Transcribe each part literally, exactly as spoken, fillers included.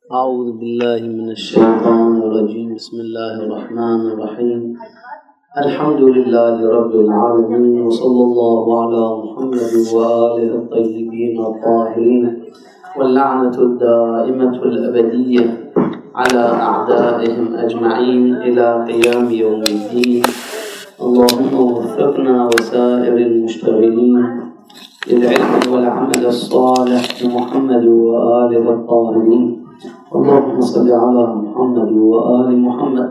أعوذ بالله من الشيطان الرجيم. بسم الله الرحمن الرحيم. الحمد لله رب العالمين، وصلى الله على محمد وآله الطيبين الطاهرين، واللعنة الدائمة الأبدية على أعدائهم أجمعين إلى قيام يوم الدين. اللهم وفقنا وسائر المشتغلين للعلم والعمل الصالح بمحمد وآله الطاهرين. اللهم صل على محمد وآل محمد.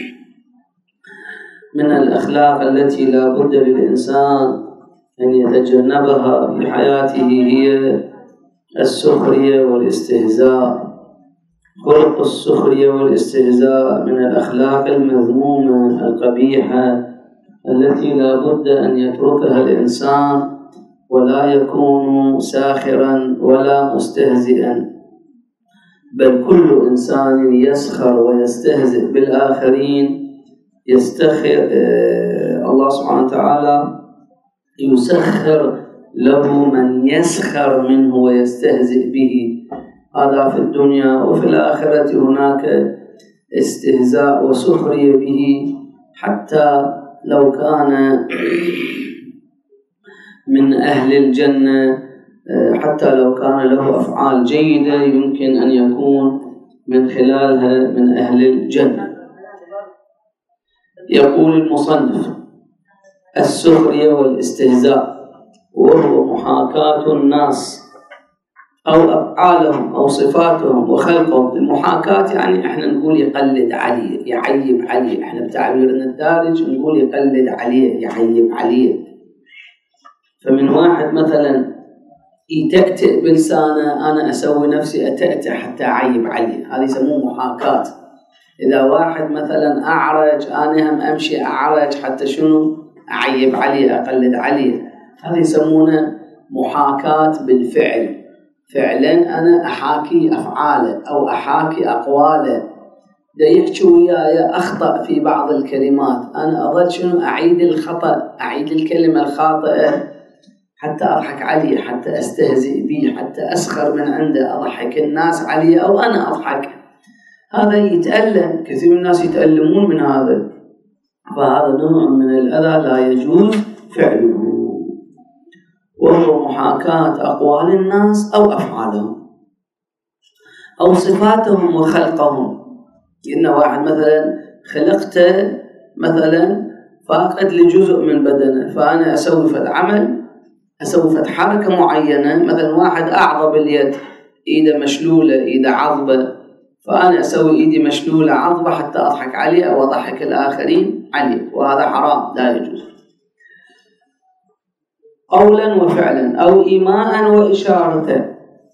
من الأخلاق التي لا بد للإنسان أن يتجنبها في حياته هي السخرية والاستهزاء. خلق السخرية والاستهزاء من الأخلاق المذمومة القبيحة التي لا بد أن يتركها الإنسان، ولا يكون ساخرا ولا مستهزئا، بل كل إنسان يسخر ويستهزئ بالآخرين يستخر الله سبحانه وتعالى يسخر له من يسخر منه ويستهزئ به. هذا في الدنيا، وفي الآخرة هناك استهزاء وسخرية به، حتى لو كان من أهل الجنة، حتى لو كان له أفعال جيدة يمكن أن يكون من خلالها من أهل الجنة. يقول المصنف: السخرية والاستهزاء وهو محاكاة الناس أو أفعالهم أو صفاتهم وخلقهم. المحاكاة يعني إحنا نقول يقلد عليه، يعيب عليه، إحنا بتعبيرنا الدارج نقول يقلد عليه، يعيب عليه. فمن واحد مثلا يتأتئ بلسانه، أنا أسوي نفسي أتأتئ حتى أعيب عليه، هذا يسموه محاكاة. إذا واحد مثلا أعرج، أنا هم أمشي أعرج حتى شنو أعيب عليه، أقلد عليه، هذا يسمونه محاكاة بالفعل. فعلا أنا أحاكي أفعاله أو أحاكي أقواله. دا يحكي وياي أخطأ في بعض الكلمات، أنا أظل شنو أعيد الخطأ، أعيد الكلمة الخاطئة حتى أضحك عليه، حتى أستهزئ به، حتى أسخر من عنده، أضحك الناس عليه أو أنا أضحك. هذا يتألم، كثير من الناس يتألمون من هذا، فهذا نوع من الأذى لا يجوز فعله، وهو محاكاة أقوال الناس أو أفعالهم أو صفاتهم وخلقهم. إن واحد مثلا خلقته مثلا فاقد لجزء من بدنه، فأنا أسوي فد عمل، أسوي فد حركة معينة، مثلا واحد أعضب اليد، إيده مشلولة، إيده عضبة، فأنا أسوي إيدي مشلولة عضبة حتى أضحك عليه أو أضحك الآخرين عليه، وهذا حرام لا يجوز. قولا وفعلا أو إيماء وإشارة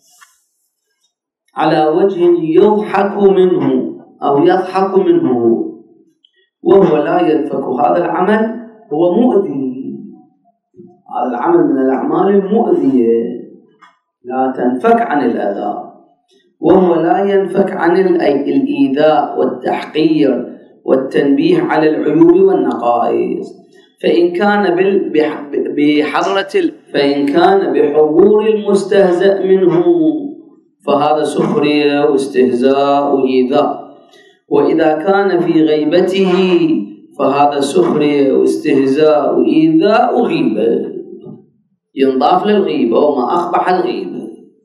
على وجه يضحك منه أو يضحك منه وهو لا ينفك. هذا العمل هو مؤذي، هذا العمل من الأعمال المؤذية لا تنفك عن الأذى، وهو لا ينفك عن الإيذاء والتحقير والتنبيه على العيوب والنقائص. فإن كان بحضرة فإن كان بحضور المستهزأ منه فهذا سخرية واستهزاء وإيذاء، وإذا كان في غيبته فهذا سخرية واستهزاء وإيذاء وغيبة، ينضاف للغيبة وما أقبح الغيبة.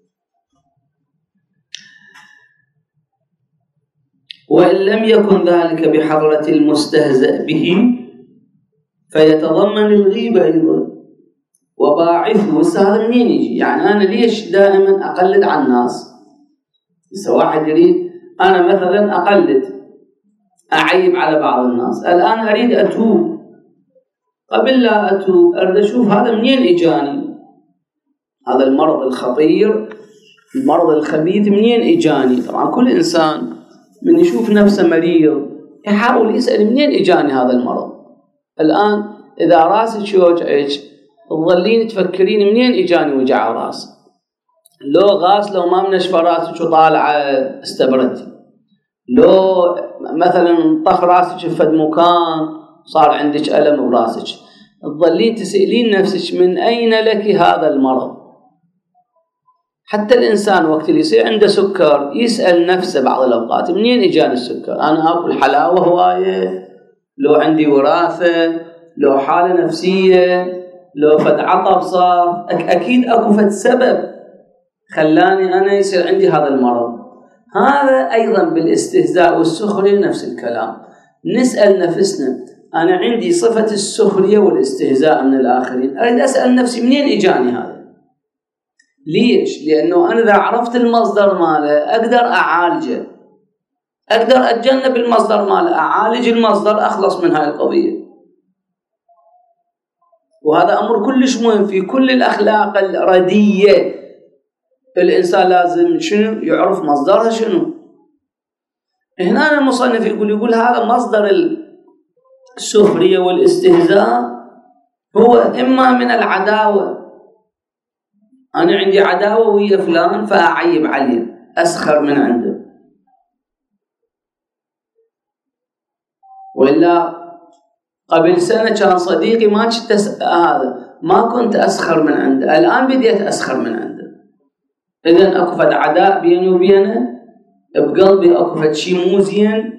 وإن لم يكن ذلك بحضرة المستهزأ به فيتضمن الغيبة أيضا وباعثه. هذا منين يجي؟ يعني أنا ليش دائما أقلد على الناس؟ إذا واحد يريد، أنا مثلا أقلد أعيب على بعض الناس، الآن أريد أتوب، قبل لا أتوب أريد أشوف هذا منين إجاني، هذا المرض الخطير، المرض الخبيث منين إجاني. طبعا كل إنسان من يشوف نفسه مريض يحاول يسأل منين إجاني هذا المرض. الآن إذا راسك يوجعك تظلين تفكرين منين إجاني وجع راس، لو غاس لو ما منشفى راسك وطالعة استبرتي، لو مثلا طخ راسك في مكان صار عندك ألم براسك، تظلين تسألين نفسك من أين لك هذا المرض، حتى الإنسان وقت اللي يصير عنده سكر يسأل نفسه بعض الأوقات منين إجاني السكر؟ أنا أكل حلاوة هواية، لو عندي وراثة، لو حالة نفسية، لو فد عطب صار، أكيد أكو فد سبب خلاني أنا يصير عندي هذا المرض. هذا أيضا بالاستهزاء والسخرية نفس الكلام. نسأل نفسنا أنا عندي صفة السخرية والاستهزاء من الآخرين، أريد أسأل نفسي منين إجاني هذا؟ ليش؟ لأنه أنا إذا عرفت المصدر ماله أقدر أعالجه، أقدر أتجنب المصدر ماله، أعالج المصدر، أخلص من هاي القضية. وهذا أمر كلش مهم في كل الأخلاق الردية. الإنسان لازم شنو؟ يعرف مصدرها شنو. هنا المصنف يقول يقول هذا مصدر السخرية والاستهزاء هو إما من العداوة، أنا عندي عداوة ويا فلان فأعيب عليه، أسخر من عنده، وإلا قبل سنة كان صديقي ما كنت هذا ما كنت أسخر من عنده، الآن بديت أسخر من عنده. إذن أكو فد عداء بيني وبينه، بقلبي أكو فد شيء مو زين،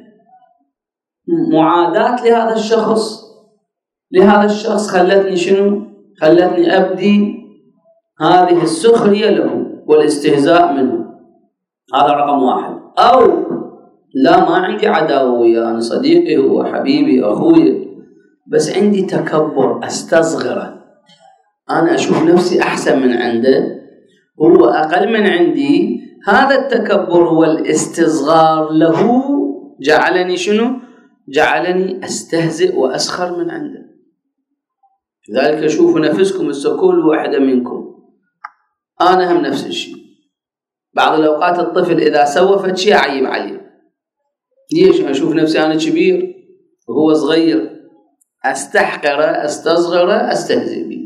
معاداة لهذا الشخص لهذا الشخص خلتني شنو؟ خلتني أبدي هذه السخرية له والاستهزاء منه. هذا رقم واحد. أو لا، ما عندي عداوة وياه، أنا صديقي هو حبيبي أخوي، بس عندي تكبر، أستصغره، أنا أشوف نفسي أحسن من عنده، هو أقل من عندي. هذا التكبر والاستصغار له جعلني شنو؟ جعلني أستهزئ وأسخر من عنده. لذلك شوفوا نفسكم السكول واحدة منكم، أنا هم نفس الشيء. بعض الأوقات الطفل إذا سوى فد شيء أعيب عليه. ليش؟ أشوف نفسي أنا كبير وهو صغير، أستحقره، أستصغره، أستهزئ به.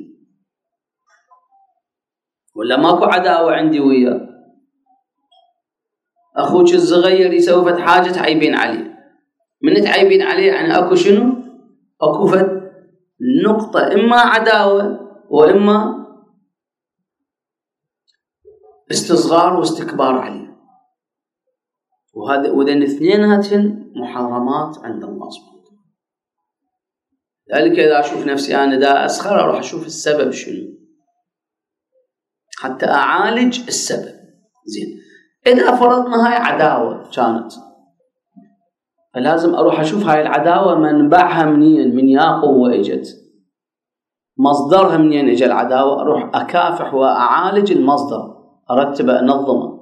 ولا ماكو عداوة عندي وياه، أخوك الصغير يسوي فد حاجة تعيبين عليه، من تعيبين عليه يعني أكو شنو؟ أكو فد نقطة، إما عداوة وإما استصغار واستكبار عليه. وهذا وذن اثنيناتن محرمات عند الله سبحانه وتعالى. لذلك إذا أشوف نفسي أنا دا أسخر أروح أشوف السبب شنو حتى أعالج السبب. زين، إذا فرضنا هاي عداوة كانت، فلازم أروح أشوف هاي العداوة منبعها منين، من يا قوة إجت، مصدرها منين إجا العداوة، أروح أكافح وأعالج المصدر، أرتب أنظمه.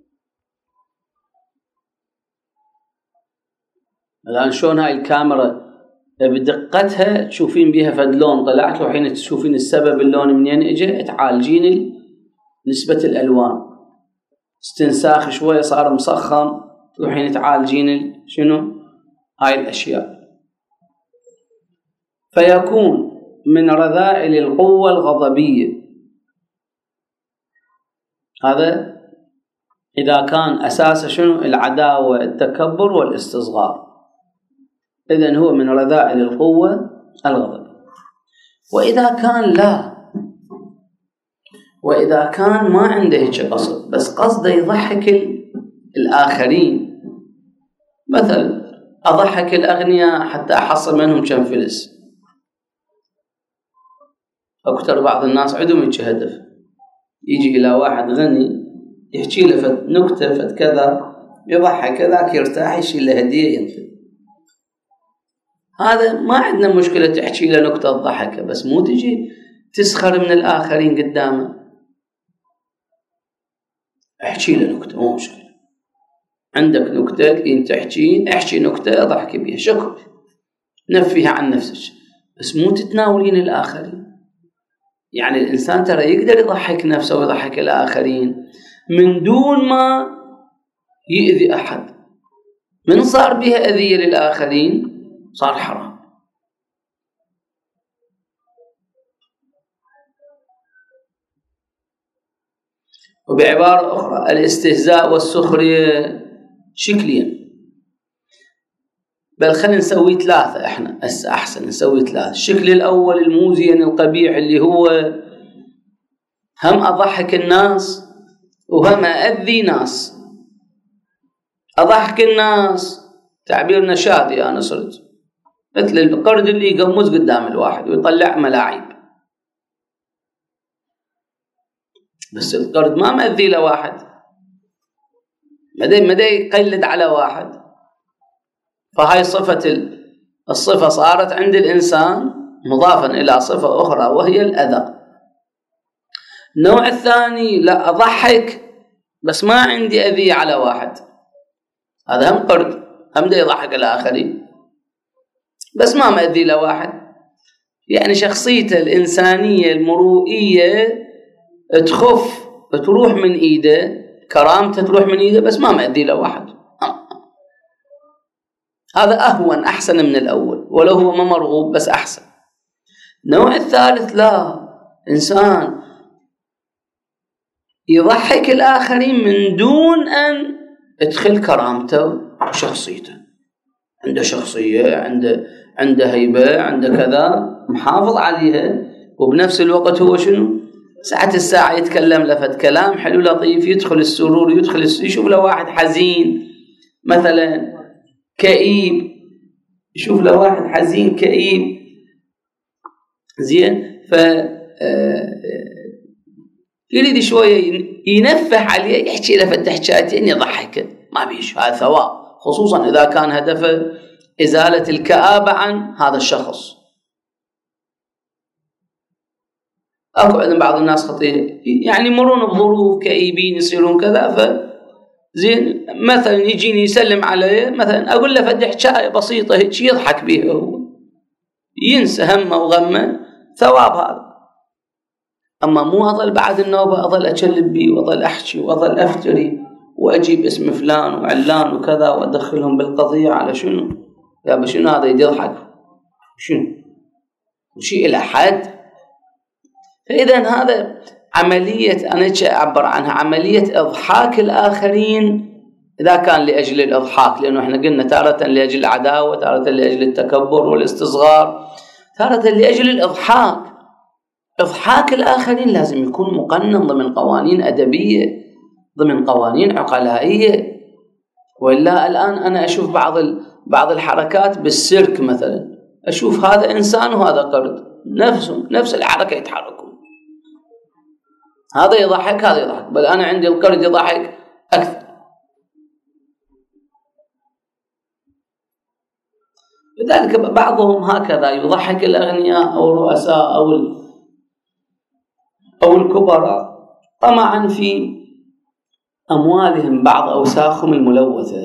الآن شلون هاي الكاميرا بدقتها تشوفين بيها فد لون طلعت، وحين تشوفين السبب اللون منين إجا، تعالجين نسبة الألوان، استنساخ شوية صار مصخم، وحين تعالجين شنو هاي الأشياء. فيكون من رذائل القوة الغضبية. هذا إذا كان أساس شنو العداوة، التكبر والاستصغار، إذن هو من رذائل القوة الغضبية. وإذا كان لا، وإذا كان ما عنده هيك قصد، بس قصده يضحك الآخرين، مثلا أضحك الأغنياء حتى أحصل منهم كم فلس. أكثر بعض الناس عندهم هيك هدف، يجي إلى واحد غني يحكي له فت نكتة فت كذا، يضحك ذاك يرتاح، يشيل له هدية ينفذ. هذا ما عندنا مشكلة تحكي له نكتة تضحكه، بس مو تجي تسخر من الآخرين قدامه. احكي له نكتة مو مشكلة، عندك نكتة انت تحكين، احكي نكتة ضحك بيها، شكر نفيها عن نفسك، بس مو تتناولين الآخرين. يعني الإنسان ترى يقدر يضحك نفسه ويضحك الآخرين من دون ما يؤذي أحد. من صار بها أذية للآخرين صار حرام. وبعبارة أخرى الاستهزاء والسخرية شكلين، بل خلينا نسوي ثلاثة، احنا أحسن نسوي ثلاثة. الشكل الأول الموزين القبيح اللي هو هم أضحك الناس وهم أذي ناس، أضحك الناس، تعبير نشاطي أنا صرت مثل القرد اللي يقمز قدام الواحد ويطلع ملاعب، بس القرد ما مأذي لواحد، مدى مدى يقلد على واحد. فهاي صفة الصفة صارت عند الإنسان مضافا إلى صفة أخرى وهي الأذى. النوع الثاني لا أضحك بس ما عندي أذية على واحد، هذا هم قرد، هم دا يضحك الآخرين بس ما مأذي لواحد، يعني شخصيته الإنسانية المروئية تخف تروح من إيده، كرامته تروح من إيده بس ما مأذي لواحد. هذا أهون أحسن من الأول ولو هو ما مرغوب بس أحسن. النوع الثالث لا، إنسان يضحك الآخرين من دون أن يدخل كرامته وشخصيته، عنده شخصية، عنده عنده هيبة، عنده كذا محافظ عليها، وبنفس الوقت هو شنو ساعة الساعة يتكلم لفت كلام حلو لطيف، يدخل السرور، يدخل يشوف له واحد حزين مثلا كئيب، يشوف له واحد حزين كئيب زين، ف يريد شوية ينفح عليه، يحكي له فتحكاتين يضحكه، ما بيش، هذا ثواب، خصوصا إذا كان هدفه إزالة الكآبة عن هذا الشخص. أكو عندنا بعض الناس خطير يعني يمرون بظروف كئيبين يصيرون كذا، ف زين مثلا يجيني يسلم عليه مثلا أقول له فد حكاية بسيطة هيك يضحك بيها، هو ينسى همه وغمه، ثواب هذا. أما مو أظل بعد النوبة أظل أكلب بيه وأظل أحكي وأظل أفتري وأجيب اسم فلان وعلان وكذا وأدخلهم بالقضية على شنو؟ يا بشنو هذا يضحك شنو؟ وشيء إلى حد. فإذا هذا عملية أنا أعبر عنها عملية إضحاك الآخرين، إذا كان لأجل الإضحاك، لأنه إحنا قلنا تارة لأجل العداوة، تارة لأجل التكبر والاستصغار، تارة لأجل الإضحاك. إضحاك الآخرين لازم يكون مقنن ضمن قوانين أدبية، ضمن قوانين عقلائية، وإلا الآن أنا أشوف بعض بعض الحركات بالسيرك مثلا، أشوف هذا إنسان وهذا قرد نفسهم نفس الحركة يتحركون، هذا يضحك هذا يضحك، بل أنا عندي القرد يضحك أكثر. لذلك بعضهم هكذا يضحك الأغنياء أو الرؤساء أو أو الكبراء طمعا في أموالهم، بعض أوساخهم الملوثة.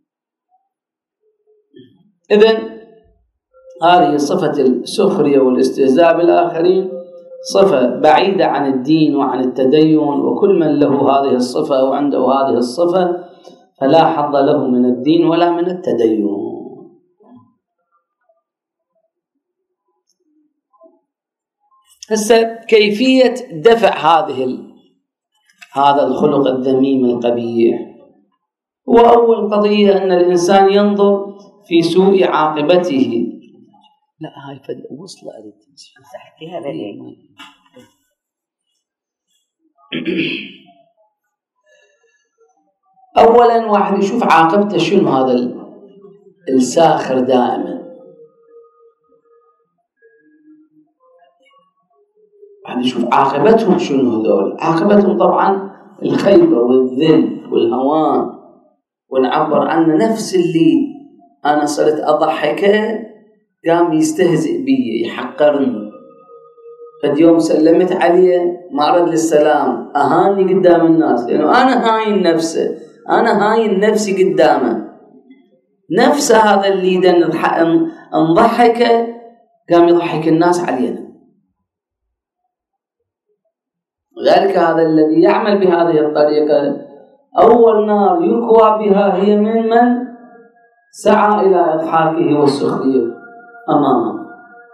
إذن هذه صفة السخرية والاستهزاء بالآخرين صفة بعيدة عن الدين وعن التدين، وكل من له هذه الصفة وعنده هذه الصفة فلا حظ له من الدين ولا من التدين. هسه كيفية دفع هذه هذا الخلق الذميم القبيح، هو أول قضية أن الإنسان ينظر في سوء عاقبته. لا هاي فد وصل أريد تحكي هذا ليه. أولا واحد يشوف عاقبته شنو، هذا الساخر دائما واحد يشوف عاقبتهم شنو، هذول عاقبتهم طبعا الخيبة والذل والهوان، ونعبر عنه نفس اللي أنا صرت أضحكه قام يستهزئ بي يحقرني، قد يوم سلمت عليه ما رد للسلام، أهاني قدام الناس لأنه أنا هاين نفسه، أنا هاين نفسي قدامه، نفس هذا اللي إذا انضحك قام يضحك الناس علينا. ذلك هذا الذي يعمل بهذه الطريقة أول نار يكوى بها هي من من سعى إلى إضحاكه والسخرية أمامه.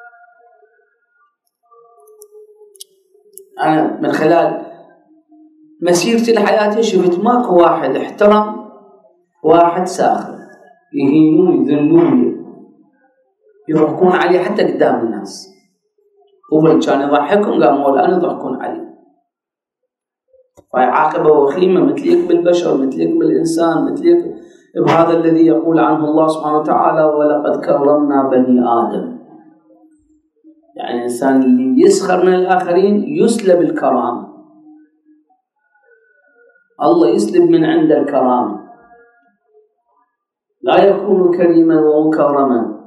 أنا من خلال مسيرتي الحياة شفت ماكو واحد احترم واحد ساخر، يهينون يذلون يضحكون عليه حتى قدام الناس، هو كان يضحكهم قاموا الآن يضحكون عليه. فهي عاقبة وخيمة، مثليك بالبشر، مثليك بالإنسان، مثليك بهذا الذي يقول عنه الله سبحانه وتعالى ولقد كرمنا بني آدم. يعني الإنسان اللي يسخر من الآخرين يسلب الكرامة، الله يسلب من عند الكرامة، لا يكون كريما ومكرما.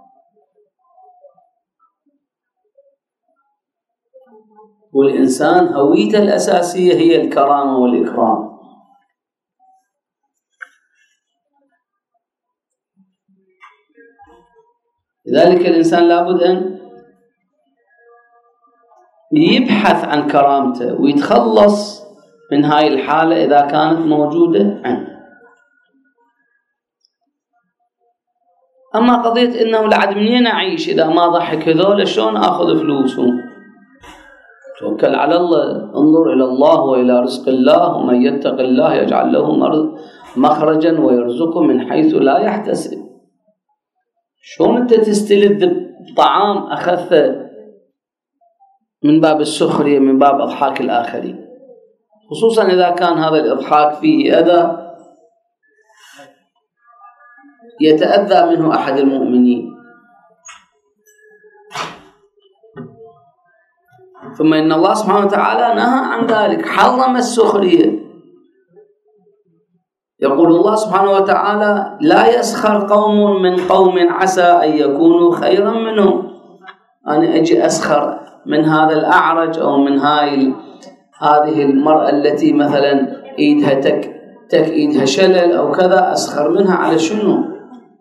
والإنسان هويته الأساسية هي الكرامة والإكرام. لذلك الإنسان لابد أن يبحث عن كرامته ويتخلص من هاي الحالة إذا كانت موجودة عنده. أما قضية إنه لعد منين أعيش إذا ما ضحك هذول، شلون أخذ فلوسهم؟ توكل على الله، انظر إلى الله وإلى رزق الله، ومن يتق الله يجعل له مخرجا ويرزقه من حيث لا يحتسب. شلون أنت تستلذ بطعام أخذته من باب السخرية، من باب إضحاك الآخرين، خصوصا إذا كان هذا الإضحاك فيه أذى يتأذى منه أحد المؤمنين. ثم إن الله سبحانه وتعالى نهى عن ذلك، حرم السخرية. يقول الله سبحانه وتعالى لا يسخر قوم من قوم عسى أن يكونوا خيرا منهم. أنا أجي أسخر من هذا الأعرج أو من هاي هذه المرأة التي مثلا إيدها تك تك إيدها شلل أو كذا، أسخر منها على شنو؟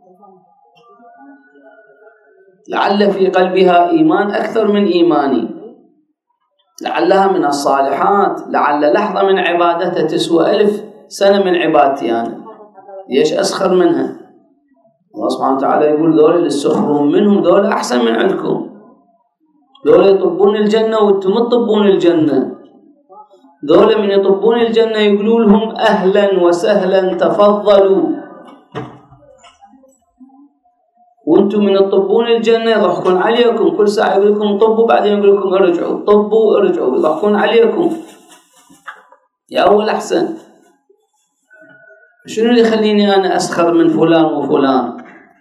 لعل في قلبها إيمان أكثر من إيماني، لعلها من الصالحات، لعل لحظة من عبادتها تسوى ألف سنة من عبادتي أنا، ليش أسخر منها؟ الله سبحانه وتعالى يقول دول اللي تسخرون منهم دول أحسن من عندكم، دول يطبون الجنة وانتم تطبون الجنة، دول من يطبون الجنة يقولوا لهم أهلا وسهلا تفضلوا، وانتم من تطبون الجنة يضحكون عليكم، كل ساعة يقول لكم طبوا بعدين يقول لكم ارجعوا، طبوا ارجعوا، يضحكون عليكم. يا أول أحسن، شنو اللي يخليني أنا أسخر من فلان وفلان؟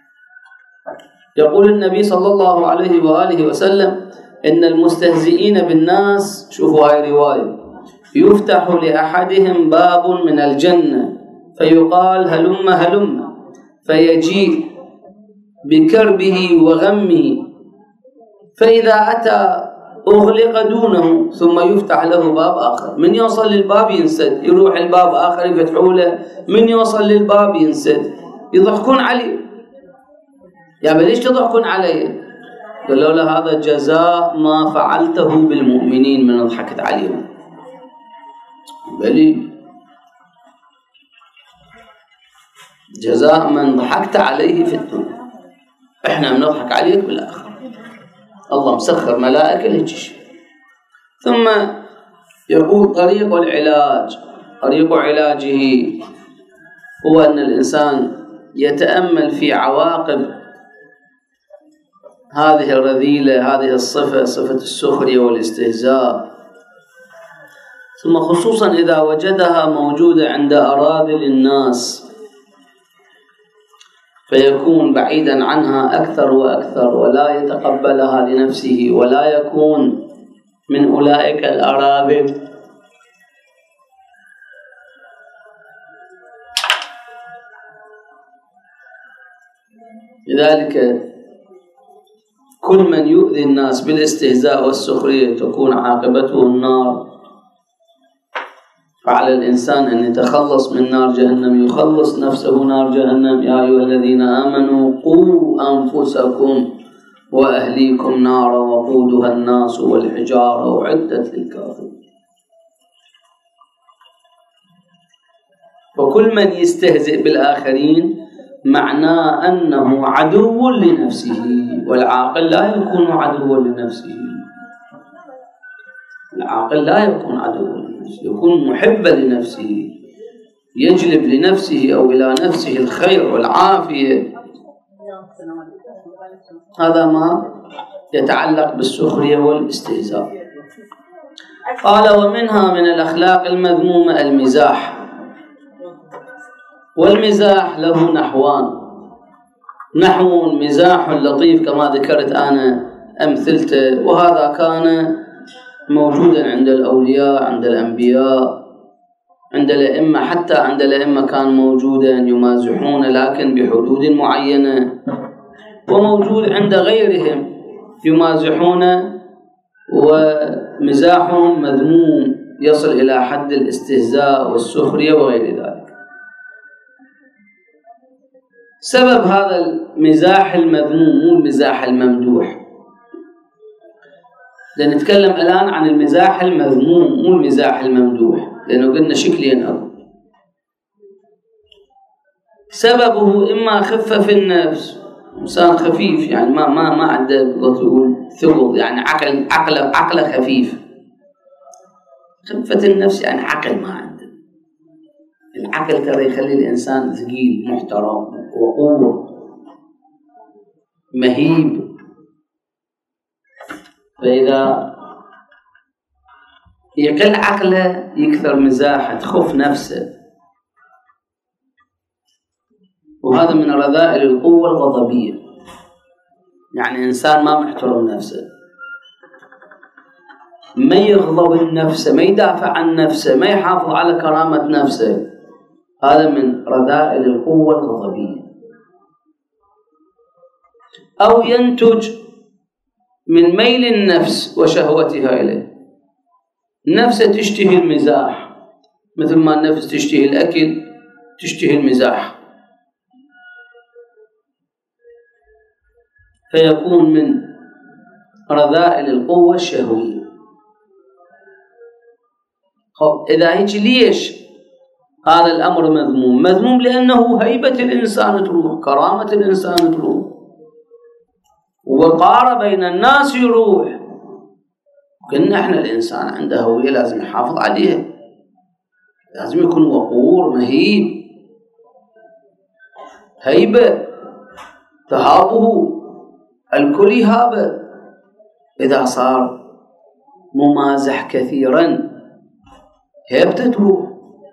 يقول النبي صلى الله عليه وآله وسلم إن المستهزئين بالناس، شوفوا هاي رواية، يفتح لأحدهم باب من الجنة فيقال هلم هلم، فيجيء بكربه وغمه، فإذا أتى أغلق دونه ثم يفتح له باب آخر. من يوصل للباب ينسد، يروح الباب آخر يفتحوا له، من يوصل للباب ينسد، يضحكون عليه. يا بليش تضحكون علي؟ قالوا له هذا جزاء ما فعلته بالمؤمنين من ضحكت عليهم. بلي جزاء من ضحكت عليه في الدنيا، احنا بنضحك عليك بالآخرة. الله مسخر ملائكة للجيش. ثم يقول طريق العلاج، طريق علاجه هو أن الإنسان يتأمل في عواقب هذه الرذيلة، هذه الصفة، صفة السخرية والاستهزاء، ثم خصوصا إذا وجدها موجودة عند أراذل الناس فيكون بعيدا عنها أكثر وأكثر، ولا يتقبلها لنفسه، ولا يكون من أولئك الأراذل. لذلك كل من يؤذي الناس بالاستهزاء والسخرية تكون عاقبته النار. فعلى الإنسان أن يتخلص من نار جهنم، يخلص نفسه نار جهنم. يا أيها الذين آمنوا قوا أنفسكم وأهليكم نارا وقودها الناس والحجارة أعدت للكافرين. فكل من يستهزئ بالآخرين معناه أنه عدو لنفسه، والعاقل لا يكون عدوا لنفسه. العاقل لا يكون عدوا لنفسه، يكون محبا لنفسه، يجلب لنفسه أو إلى نفسه الخير والعافية. هذا ما يتعلق بالسخرية والاستهزاء. قال ومنها من الأخلاق المذمومة المزاح، والمزاح له نحوان، نحو مزاح لطيف كما ذكرت أنا أمثلته، وهذا كان موجودا عند الأولياء، عند الأنبياء، عند الأئمة، حتى عند الأئمة كان موجودا يمازحون لكن بحدود معينة، وموجود عند غيرهم يمازحون ومزاحهم مذموم يصل إلى حد الاستهزاء والسخرية وغير ذلك. سبب هذا المزاح المذموم مو المزاح الممدوح، لنتكلم الآن عن المزاح المذموم مو المزاح الممدوح، لأنه قلنا شكلين أو سببه إما خفة في النفس، إنسان خفيف يعني ما ما ما عنده تقول ثقل، يعني عقل عقله عقله خفيف. خفة النفس يعني عقل ما عنده، العقل ترى يخلي الإنسان ثقيل محترم وقوة مهيب. فإذا يقل عقله يكثر مزاحه، تخف نفسه، وهذا من رذائل القوة الغضبية. يعني إنسان ما محترم نفسه، ما يغضب النفس، ما يدافع عن نفسه، ما يحافظ على كرامة نفسه، هذا من رذائل القوة الغضبية. أو ينتج من ميل النفس وشهوتها إليه، النفس تشتهي المزاح مثل ما النفس تشتهي الأكل تشتهي المزاح، فيكون من رذائل القوة الشهوية. إذا هيك ليش هذا الأمر مذموم؟ مذموم لأنه هيبة الإنسان تروح، كرامة الإنسان تروح، وقار بين الناس يروح. قلنا احنا الإنسان عنده هوية لازم يحافظ عليها، لازم يكون وقور مهيب، هيبة تهابه الكل يهابه. إذا صار ممازح كثيرا هيبته تروح.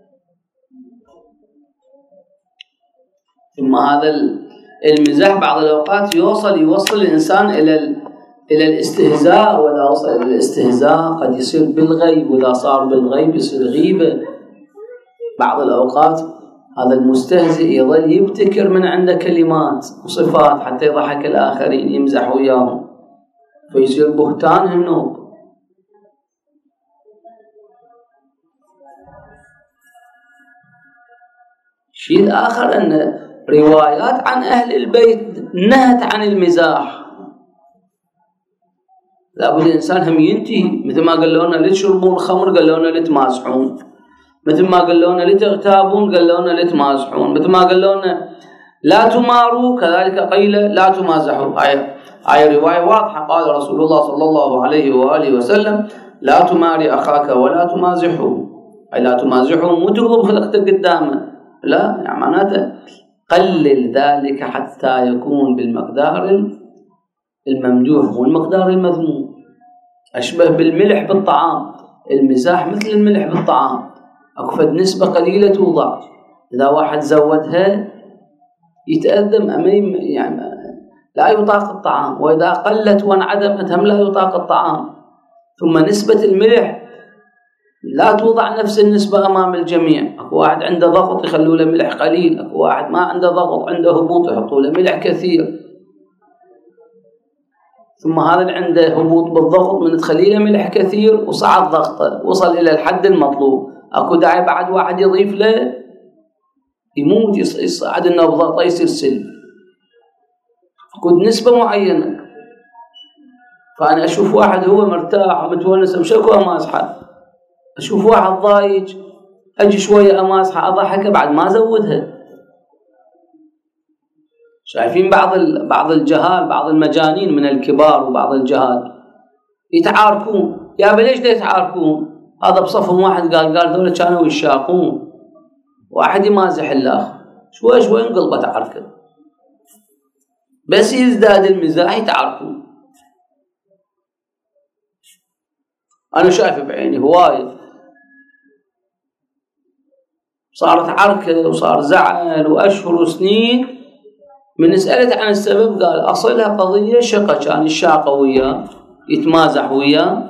ثم هذا المزاح بعض الأوقات يوصل يوصل الإنسان إلى إلى الاستهزاء، وإذا وصل إلى الاستهزاء قد يصير بالغيب، وإذا صار بالغيب يصير غيبة. بعض الأوقات هذا المستهزئ يظل يبتكر من عنده كلمات وصفات حتى يضحك الآخرين، يمزح وياهم، فيصير بهتان النوب. شيء آخر أن روايات عن أهل البيت نهت عن المزاح. لابد الإنسان هم ينتهي، مثل ما قال لنا لتشربون خمر قال لنا لتمازحون، مثل ما قال لنا لتغتابون قال لنا لتمازحون، مثل ما قال لنا لا تماروا كذلك قيل لا تمازحوا. آية آية رواية واضحة، قال رسول الله صلى الله عليه وآله وسلم لا تماري أخاك ولا تمازحه، أي لا تمازحه مو تغضب خلقتك قدامه، لا، يعني معناته قلل ذلك حتى يكون بالمقدار الممدوح والمقدار المذموم. أشبه بالملح بالطعام، المزاح مثل الملح بالطعام، أكفد نسبة قليلة توضع، إذا واحد زودها يتأذم أمام، يعني لا يطاق الطعام، وإذا قلت وانعدمت هم لا يطاق الطعام. ثم نسبة الملح لا توضع نفس النسبة أمام الجميع، أكو واحد عنده ضغط يخلوا له ملح قليل، أكو واحد ما عنده ضغط عنده هبوط يحطوا له ملح كثير، ثم هذا اللي عنده هبوط بالضغط من تخليه له ملح كثير وصعد ضغطه وصل إلى الحد المطلوب، أكو داعي بعد واحد يضيف له يموت يصعد النبضة يصير سلب، أكو نسبة معينة. فأنا أشوف واحد هو مرتاح ومتونس مشكو أمازحه، أشوف واحد ضايج أجي شوية أمازحه أضحك بعد ما أزودها. شايفين بعض بعض الجهال، بعض المجانين من الكبار وبعض الجهال يتعاركون، يا بليش ده يتعاركون؟ هذا بصفهم واحد قال قال دول كانوا يشاقون، واحد يمازح الآخر، شوي شوي انقلبت عركة، بس يزداد المزاح يتعاركون. أنا شايف بعيني هواية صارت عركة وصار زعل وأشهر وسنين. من سألت عن السبب قال أصلها قضية شقة، كان الشاقة وياه يتمازح وياه،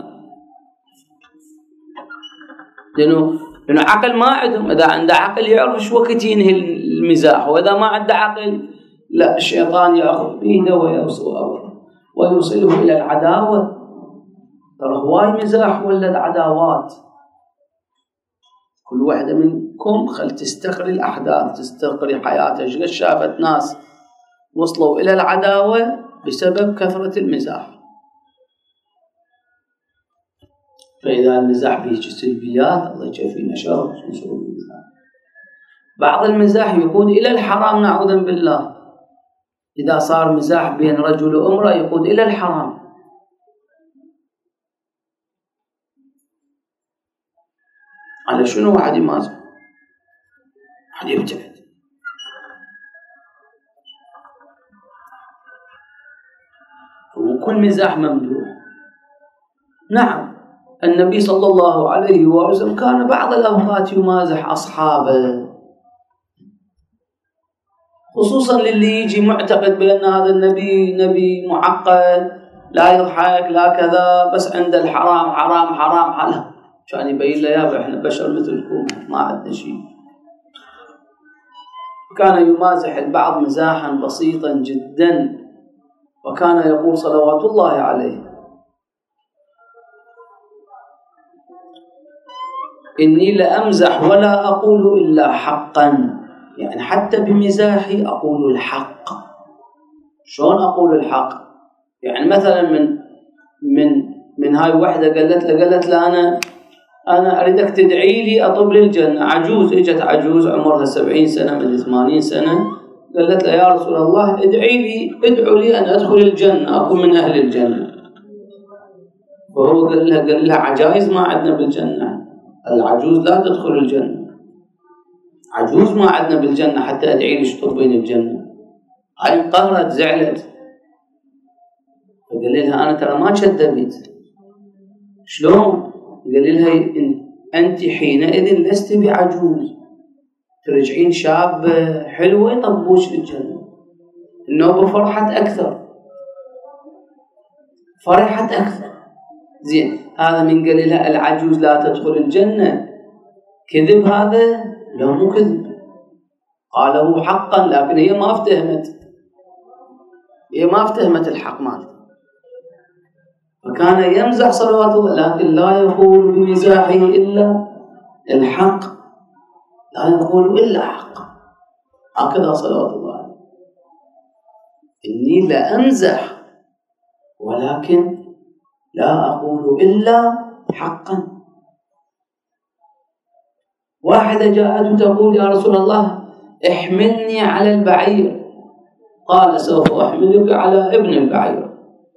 لأنه لأنه عقل ما عندهم. إذا عنده عقل يعرف شو وقت ينهي المزاح، وإذا ما عنده عقل لا، الشيطان يأخذ بيده ويوصله إلى العداوة. ترى هواي مزاح ولا العداوات. كل واحدة منكم خل تستقري الأحداث، تستقري حياتها. شقد شافت ناس وصلوا إلى العداوة بسبب كثرة المزاح. فإذا المزاح فيه سلبيات الله يجفينا شر. بعض المزاح يقود إلى الحرام نعوذ بالله. إذا صار مزاح بين رجل وامرأة يقود إلى الحرام. على شنو واحد يمازح؟ واحد يبتعد. وكل مزاح ممدوح. نعم النبي صلى الله عليه وسلم كان بعض الأوقات يمازح أصحابه، خصوصا للي يجي معتقد بأن هذا النبي نبي معقد لا يضحك لا كذا، بس عند الحرام حرام حرام حرام، كان يبين له يا احنا بشر مثلكم ما عندنا شيء. كان يمازح البعض مزاحا بسيطا جدا، وكان يقول صلوات الله عليه: إني لأمزح ولا أقول إلا حقا. يعني حتى بمزاحي أقول الحق. شلون أقول الحق؟ يعني مثلا من من من هاي وحدة قالت له قالت له أنا أنا أريدك تدعي لي أطب لي الجنة. عجوز، إجت عجوز عمرها سبعين سنة من ثمانين سنة، قالت له يا رسول الله ادعي لي ادعو لي أن أدخل الجنة أكون من أهل الجنة. وهو قال لها قال لها عجائز ما عندنا بالجنة، العجوز لا تدخل الجنة، عجوز ما عندنا بالجنة حتى أدعي لي شطبين الجنة. هاي انقهرت زعلت، فقال لها أنا ترى ما كذبت. شلون؟ قال لها أنت حينئذ لست بعجوز، ترجعين شاب حلوة يطبوش للجنة. النوبة فرحت أكثر، فرحت أكثر. زين، هذا من قال لها العجوز لا تدخل الجنة كذب هذا؟ لا مو كذب، قاله حقا، لكن هي ما افتهمت، هي ما افتهمت الحق مالته. فكان يمزح صلوات الله، لكن لا يقول بمزاحه إلا الحق، لا يقول إلا حق. هكذا صلوات الله عليه: إني لأمزح ولكن لا أقول إلا حقا. واحدة جاءت تقول يا رسول الله احملني على البعير، قال سوف أحملك على ابن البعير.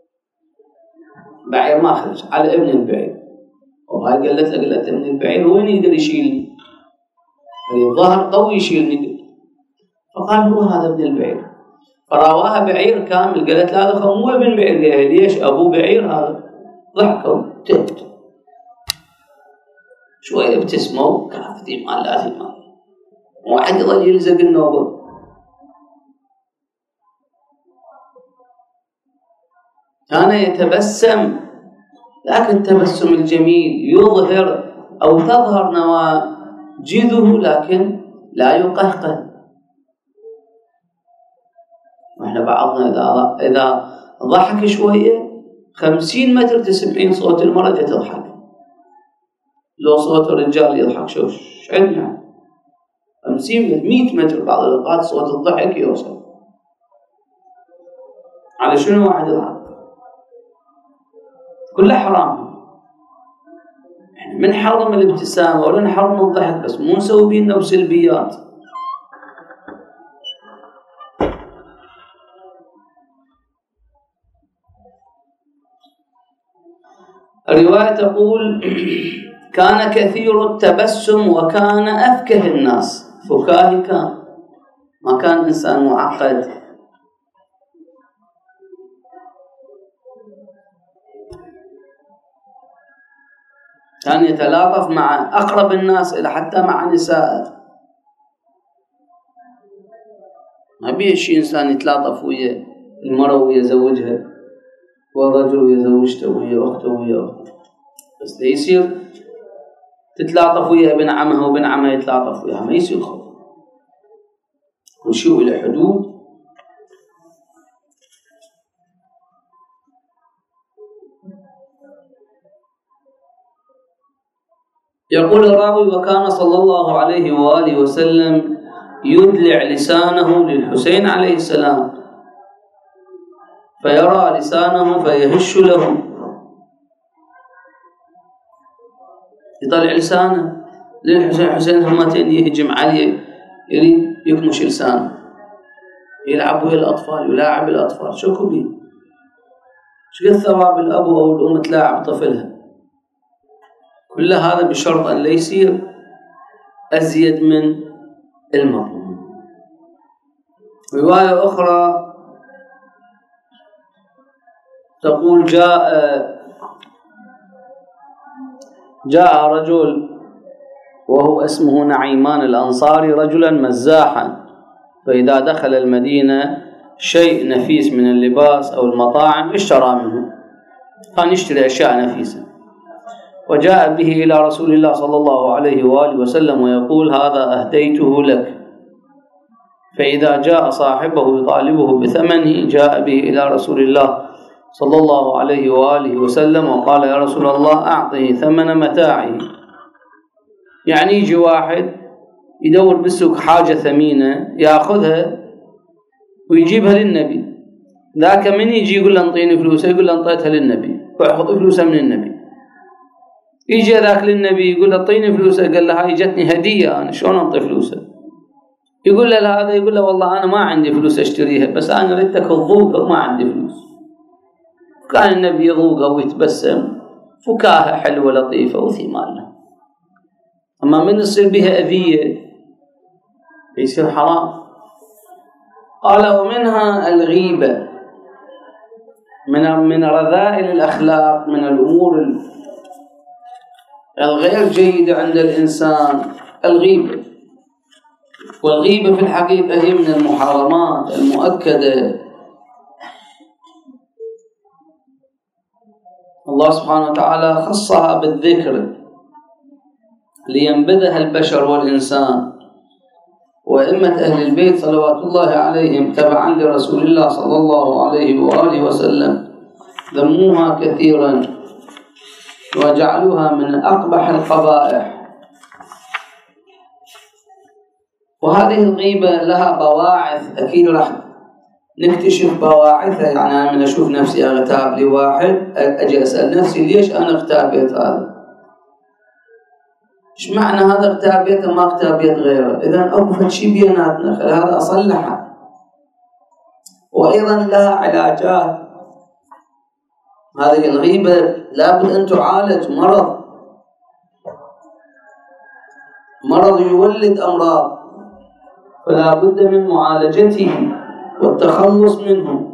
بعير ما خرج، على ابن البعير. وهاي قالت له قالت ابن البعير وين يقدر يشيلني؟ الظهر قوي يشيلني. فقال هو هذا ابن البعير. فراواها بعير كامل، قالت له هذا مو ابن بعير. قال ليش أبو بعير هذا؟ ضحكوا تهت شوية ابتسموا كافتي مال لا في مال، وواحد يظل يلزق النوبة. كان يتبسم، لكن التبسم الجميل يظهر أو تظهر نواجذه لكن لا يقهقه. وإحنا بعضنا إذا إذا ضحك شوية خمسين متر تسمعين صوت المرأة تضحك، لو صوت الرجال يضحك شوف ايش عندنا خمسين متر مئة متر بعض الأوقات صوت الضحك يوصل. على شنو واحد يضحك؟ كله حرام. من حرم الابتسامة ولا نحرم الضحك، بس مو نسوي بينا وسلبيات. الرواية تقول كان كثير التبسم وكان أفكه الناس. فكاهي كان، ما كان إنسان معقد. كان يتلاطف مع أقرب الناس إلى حتى مع نسائه. ما بيشي إنسان يتلاطف ويا المرأة ويا زوجها، والرجل ويا زوجته ويا أخته ويا أخته، بس ده يصير تتلاطف ويا ابن عمها وابن عمها يتلاطف وياها، ما يصير خطأ. كل شيء إلى حدود. يقول الراوي: وكان صلى الله عليه وآله وسلم يدلع لسانه للحسين عليه السلام فيرى لسانه فيهش له، يطلع لسانه للحسين. حسين همتين يهجم عليه، يريد يكمش لسانه، يلعب ويا الأطفال، يلاعب الأطفال. شو كبير، شو قد ثواب الأب أو الأم تلاعب طفلها؟ كل هذا بشرط أن لا يصير أزيد من المطلوب. رواية أخرى تقول: جاء جاء رجل وهو اسمه نعيمان الأنصاري رجلا مزاحا، فإذا دخل المدينة شيء نفيس من اللباس أو المطاعم اشترى منه، كان يشتري أشياء نفيسة، وجاء به إلى رسول الله صلى الله عليه وآله وسلم ويقول: هذا أهديته لك. فإذا جاء صاحبه يطالبه بثمنه جاء به إلى رسول الله صلى الله عليه وآله وسلم وقال: يا رسول الله أعطه ثمن متاعه. يعني يجي واحد يدور بالسوق حاجة ثمينة يأخذها ويجيبها للنبي، ذاك من يجي يقول له انطيني فلوسه، يقول له انطيتها للنبي، ويأخذ فلوسه من النبي. يجي ذاك للنبي يقول له اعطيني فلوسه، قال له هاي جتني هدية، أنا شلون أنطي فلوسه؟ يقول له هذا، يقول له والله أنا ما عندي فلوس أشتريها، بس أنا ردتك تذوقها وما عندي فلوس. كان النبي يذوقها ويتبسم، فكاهة حلوة لطيفة وثمار له. أما من يصير بها أذية يصير حرام. قال: ومنها الغيبة، من من رذائل الأخلاق، من الأمور الغير جيدة عند الإنسان الغيبة. والغيبة في الحقيقة هي من المحرمات المؤكدة. الله سبحانه وتعالى خصها بالذكر لينبذها البشر والإنسان، وأئمة أهل البيت صلوات الله عليهم تبعا لرسول الله صلى الله عليه وآله وسلم ذموها كثيرا وجعلوها من أقبح القبائح. وهذه الغيبة لها بواعث، أكيد راح نكتشف بواعثها. يعني أنا من أشوف نفسي أغتاب لواحد أجي أسأل نفسي ليش أنا اغتابيت هذا؟ إيش معنى هذا اغتابيته ما اغتابيت غيره؟ إذن أوقفت شيء بيناتنا، خل هذا أصلحها. وأيضا لها علاجات. هذه الغيبة لابد أن تعالج، مرض مرض يولد أمراض، فلا بد من معالجته والتخلص منه.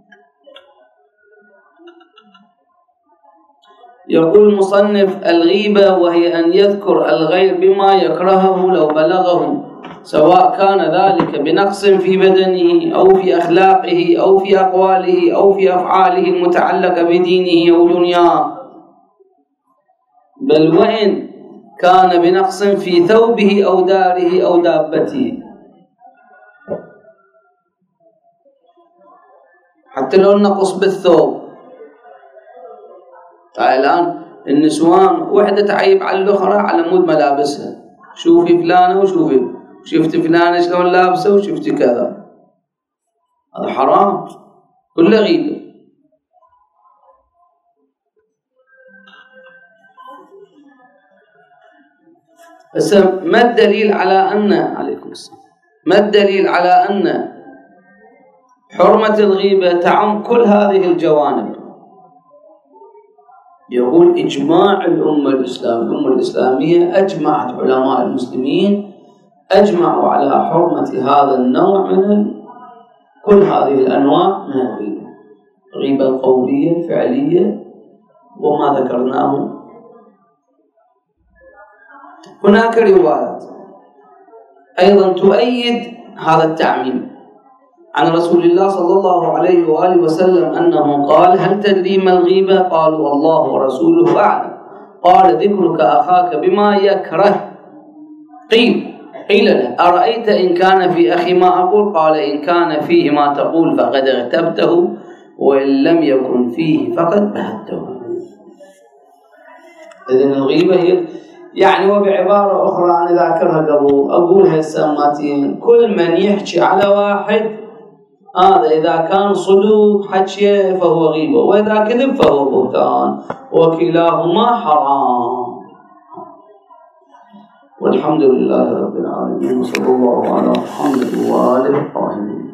يقول المصنف: الغيبة وهي أن يذكر الغير بما يكرهه لو بلغه، سواء كان ذلك بنقص في بدنه أو في أخلاقه أو في أقواله أو في أفعاله المتعلقة بدينه أو دنياه، بل وإن كان بنقص في ثوبه أو داره أو دابته. حتى لو نقص بالثوب. الآن النسوان وحدة تعيب على الأخرى على مود ملابسها، شوفي فلانة وشوفي شفت فلانة شلون لابسة وشفتي كذا، هذا حرام، كله غيبة. بس ما الدليل على أن عليكم السلام ما الدليل على أن حرمة الغيبة تعم كل هذه الجوانب؟ يقول: إجماع الأمة الإسلامية الأمة الإسلامية أجمعت، علماء المسلمين أجمعوا على حرمة هذا النوع من كل هذه الأنواع من الغيبة، الغيبة القولية الفعلية وما ذكرناه هناك روايات أيضا تؤيد هذا التعميم عن رسول الله صلى الله عليه وآله وسلم أنه قال: هل تدري ما الغيبة؟ قالوا: الله ورسوله أعلم. قال: ذكرك أخاك بما يكره. قيل قيل له: أرأيت إن كان في أخي ما أقول؟ قال: إن كان فيه ما تقول فقد اغتبته، وإن لم يكن فيه فقد بهته. إذن الغيبة هي يعني، وبعبارة أخرى أنا ذاكرها قبل أقولها الساماتين: كل من يحكي على واحد هذا إذا كان صدوق حكيه فهو غيبة، وإذا كذب فهو بهتان، وكلاهما حرام. والحمد لله رب العالمين، وصلى الله على محمد وآله الطاهرين.